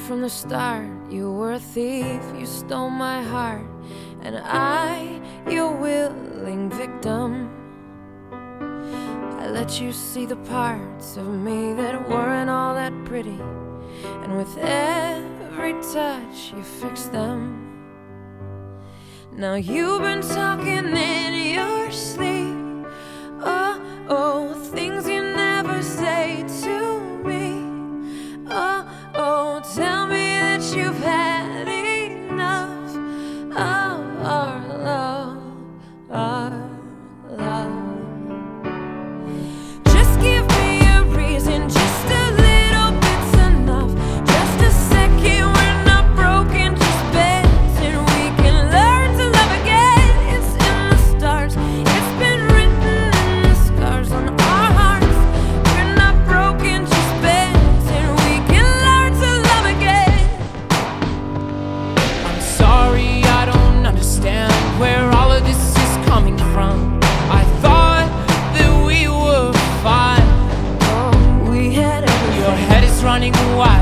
from the start. You were a thief, you stole my heart, and I, your willing victim. I let you see the parts of me that weren't all that pretty, and with every touch you fixed them. Now you've been talking in your sleep, oh, oh, things you never say to me. Oh, oh, tell me that you've had enough of our love, our love. Just give me a reason, just a little bit's enough. Just a second, we're not broken, just bends, and we can learn to love again. It's in the stars, it's been written in the scars on our hearts. We're not broken, just bends, and we can learn to love again. I'm sorry, I don't understand where all of this is coming from. I thought that we were fine. Oh, we had everything. Your head is running wild.